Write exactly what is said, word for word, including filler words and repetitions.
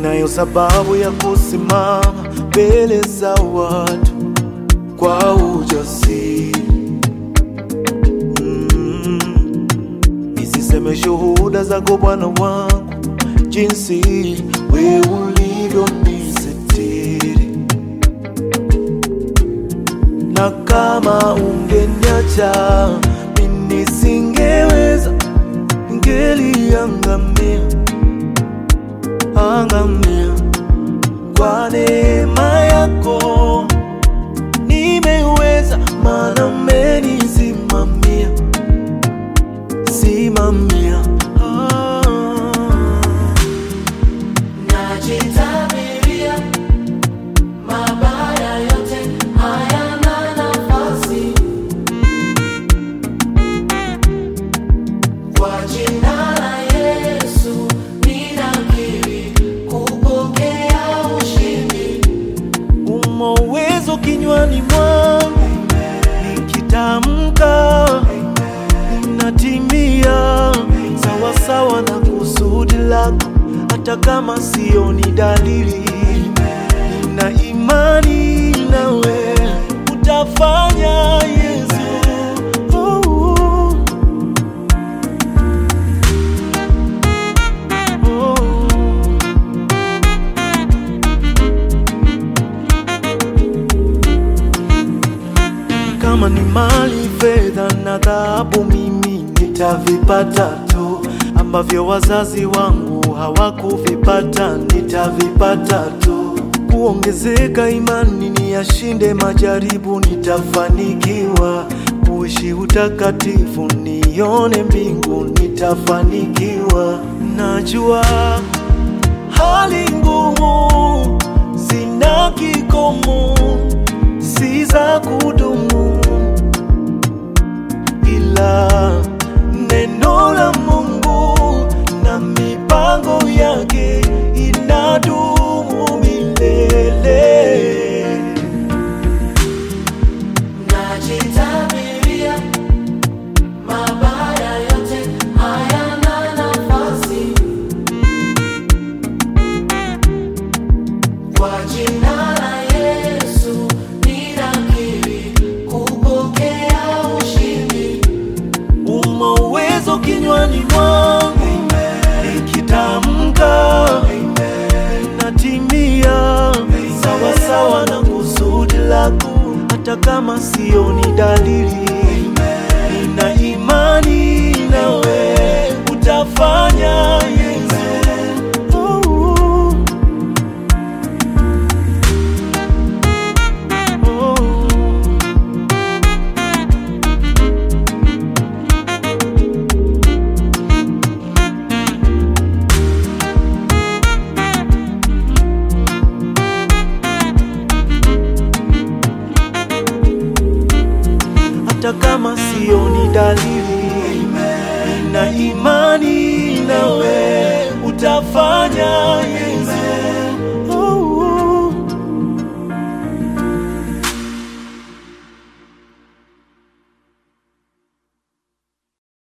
ninayo sababu ya kusimama mbele za watu kwa ujasiri. mm. Nisiseme shuhuda zako Bwana wangu, jinsi wewe ulivyo nisitiri. Na kama ungeniacha mimi nisingeweza, ningeliangamia angamia. Kwa neema yako nimeweza, maana umenisimamia simamia. ah. Najitabiria mabaya yote hayana nafasi, kwa jina la Yesu ninakiri kupokea ushindi. Umo uwezo kinywani mwangu, nikitamka inatimia sawa sawa na kusudi lako, hata kama sioni dalili. Nina imani nawe utafanya, Yesu. oh. Oh. Kama ni mali, fedha na dhahabu, mimi nitavipata tu, ambavyo wazazi wangu hawakuvipata nitavipata tu. Kuongezeka imani, niyashinde majaribu, nitafanikiwa. Kuishi utakatifu, nione mbingu, nitafanikiwa. Najua hali ngumu zina kikomo, si za kudumu, ila neno la Mungu na mipango yake inadumu milele. Najitabiria mabaya yote hayana nafasi, kwa jina la Yesu ninakiri kupokea ushindi. Umo uwezo kinywani mwangu, nikitamka inatimia sawa sawa na kusudi lako, hata kama sioni dalili.